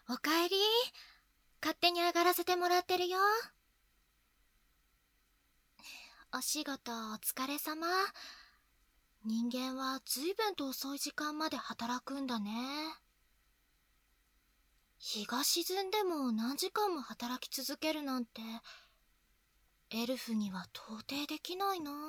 おかえり。勝手に上がらせてもらってるよ。お仕事お疲れ様。人間は随分と遅い時間まで働くんだね。日が沈んでも何時間も働き続けるなんて、エルフには到底できないな。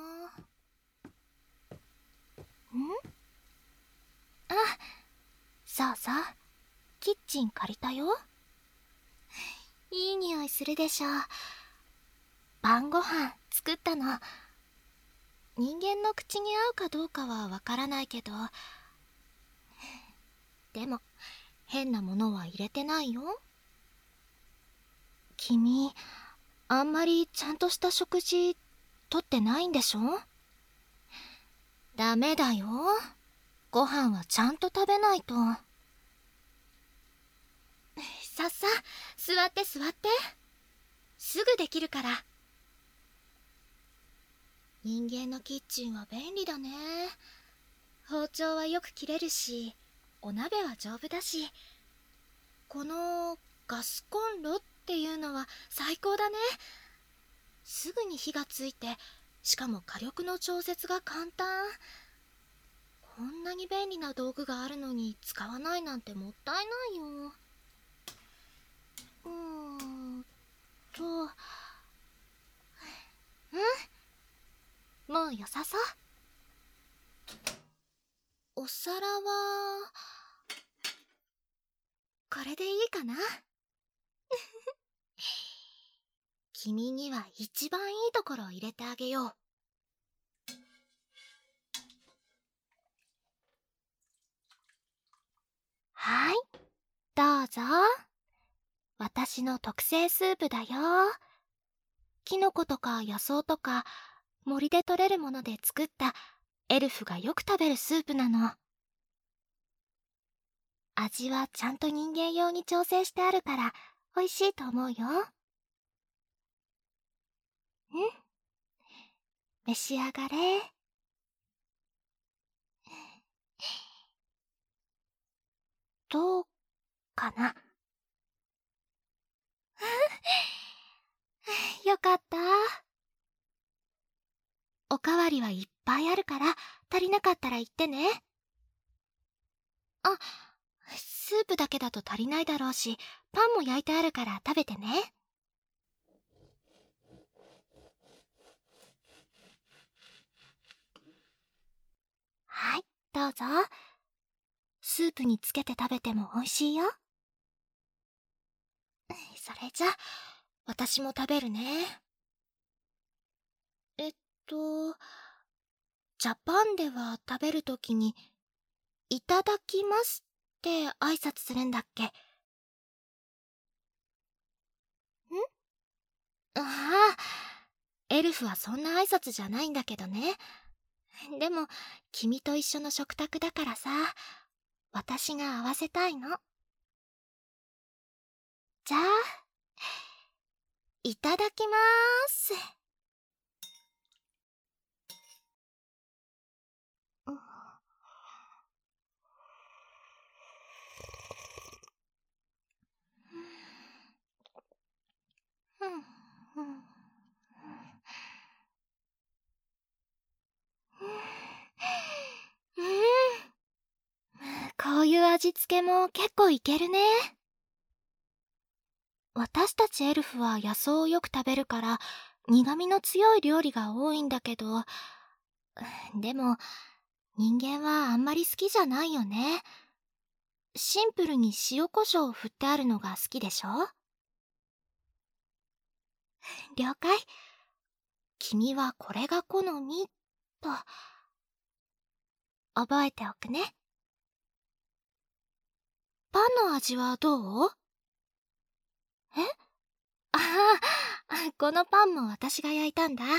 あ、そうそう。キッチン借りたよ。いい匂いするでしょ。晩ご飯作ったの。人間の口に合うかどうかはわからないけど、でも変なものは入れてないよ。君、あんまりちゃんとした食事とってないんでしょ？ダメだよ。ご飯はちゃんと食べないと。さっさ、座って座って。すぐできるから。人間のキッチンは便利だね。包丁はよく切れるし、お鍋は丈夫だし、このガスコンロっていうのは最高だね。すぐに火がついて、しかも火力の調節が簡単。こんなに便利な道具があるのに使わないなんてもったいないよ。と、もう良さそう。お皿はこれでいいかな。君には一番いいところを入れてあげよう。はい、どうぞ。私の特製スープだよ。キノコとか野草とか森で採れるもので作ったエルフがよく食べるスープなの。味はちゃんと人間用に調整してあるから美味しいと思うよ。召し上がれ。どうかな。よかった。おかわりはいっぱいあるから足りなかったら言ってね。あ、スープだけだと足りないだろうし、パンも焼いてあるから食べてね。はい、どうぞ。スープにつけて食べても美味しいよ。それじゃ、私も食べるね。えっと、ジャパンでは食べるときに、いただきますって挨拶するんだっけ？ああ、エルフはそんな挨拶じゃないんだけどね。でも、君と一緒の食卓だからさ、私が合わせたいの。じゃあ、いただきまーす。こういう味付けも結構いけるね。私たちエルフは野草をよく食べるから苦味の強い料理が多いんだけど、でも人間はあんまり好きじゃないよね。シンプルに塩コショウを振ってあるのが好きでしょ？了解。君はこれが好みと覚えておくね。パンの味はどう？え？ああ、このパンも私が焼いたんだ。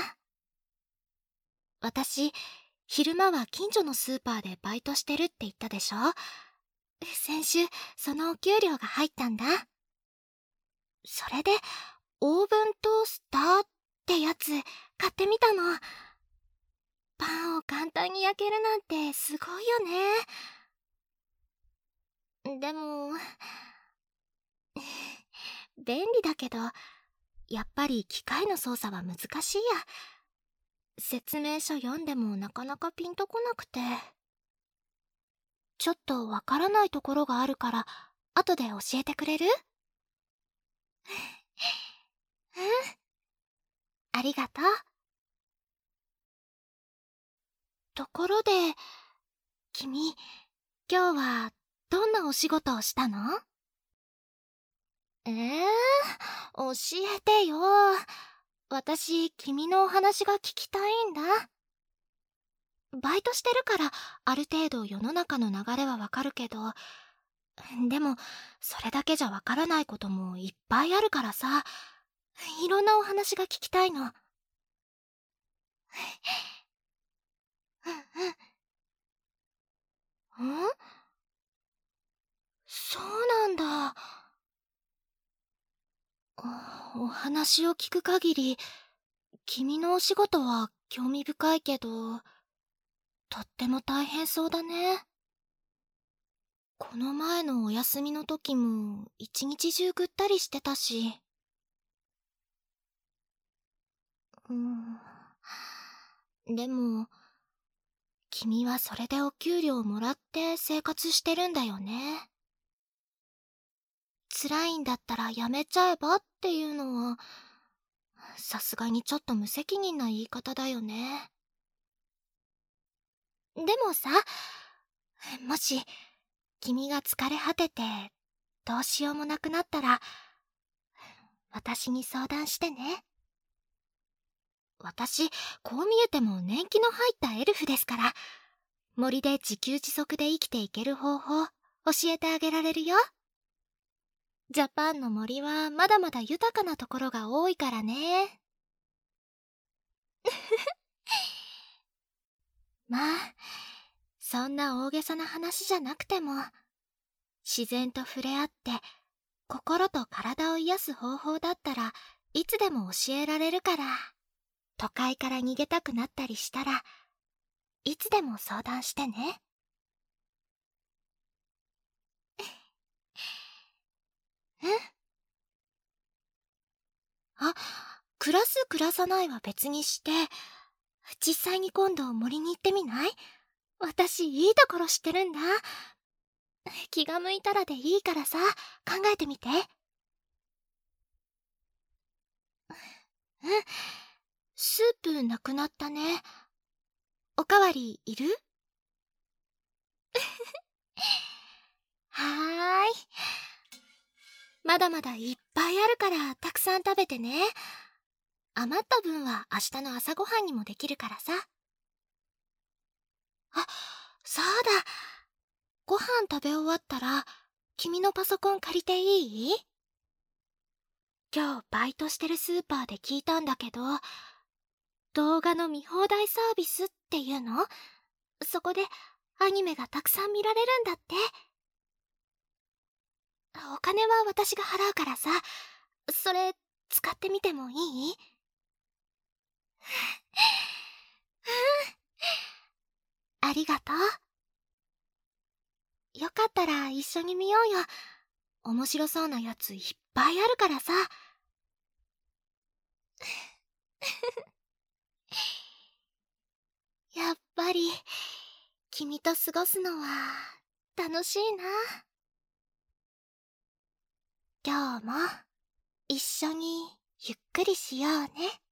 私、昼間は近所のスーパーでバイトしてるって言ったでしょ？先週、そのお給料が入ったんだ。それで、オーブントースターってやつ、買ってみたの。パンを簡単に焼けるなんてすごいよね。でも、 便利だけど、やっぱり機械の操作は難しいや。説明書読んでもなかなかピンとこなくて。ちょっとわからないところがあるから、後で教えてくれる？うん、ありがとう。ところで、君、今日はどんなお仕事をしたの？教えてよ。私、君のお話が聞きたいんだ。バイトしてるから、ある程度世の中の流れはわかるけど、でも、それだけじゃわからないこともいっぱいあるからさ、いろんなお話が聞きたいの。うんうん。そうなんだ。お話を聞く限り、君のお仕事は興味深いけど、とっても大変そうだね。この前のお休みの時も一日中ぐったりしてたし。うん。でも、君はそれでお給料をもらって生活してるんだよね。辛いんだったらやめちゃえばっていうのは、さすがにちょっと無責任な言い方だよね。でもさ、もし、君が疲れ果てて、どうしようもなくなったら、私に相談してね。私、こう見えても年季の入ったエルフですから、森で自給自足で生きていける方法、教えてあげられるよ。ジャパンの森はまだまだ豊かなところが多いからね。まあ、そんな大げさな話じゃなくても、自然と触れ合って、心と体を癒す方法だったらいつでも教えられるから。都会から逃げたくなったりしたらいつでも相談してね。うん。あ、暮らす暮らさないは別にして、実際に今度森に行ってみない？私いいところ知ってるんだ。気が向いたらでいいからさ、考えてみて。うん。スープなくなったね。おかわりいる？はーい。まだまだいっぱいあるからたくさん食べてね。余った分は明日の朝ごはんにもできるからさ。あ、そうだ。ご飯食べ終わったら、君のパソコン借りていい？今日バイトしてるスーパーで聞いたんだけど、動画の見放題サービスっていうの？そこでアニメがたくさん見られるんだって。お金は私が払うからさ、それ使ってみてもいい？ありがとう。よかったら一緒に見ようよ。面白そうなやついっぱいあるからさ。やっぱり、君と過ごすのは楽しいな。今日も一緒にゆっくりしようね。